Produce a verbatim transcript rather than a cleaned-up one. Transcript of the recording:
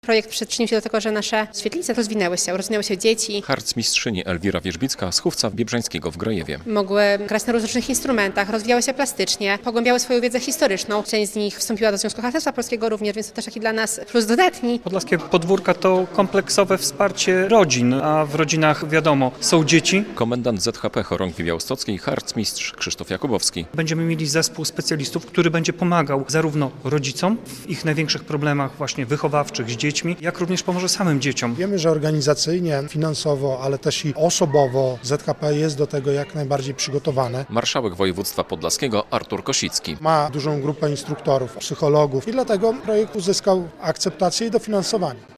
Projekt przyczynił się do tego, że nasze świetlice rozwinęły się, rozwinęły się dzieci. Harcmistrzyni Elwira Wierzbicka z Chówca Biebrzańskiego w Grojewie. Mogły grać na różnych instrumentach, rozwijały się plastycznie, pogłębiały swoją wiedzę historyczną. Część z nich wstąpiła do Związku Harcerstwa Polskiego również, więc to też taki dla nas plus dodatni. Podlaskie Podwórka to kompleksowe wsparcie rodzin, a w rodzinach wiadomo, są dzieci. Komendant Z H P Chorągwi Białostockiej, harcmistrz Krzysztof Jakubowski. Będziemy mieli zespół specjalistów, który będzie pomagał zarówno rodzicom w ich największych problemach właśnie wychowawczych z dziećmi, jak również pomoże samym dzieciom. Wiemy, że organizacyjnie, finansowo, ale też i osobowo Z H P jest do tego jak najbardziej przygotowane. Marszałek województwa podlaskiego Artur Kosicki. Ma dużą grupę instruktorów, psychologów i dlatego projekt uzyskał akceptację i dofinansowanie.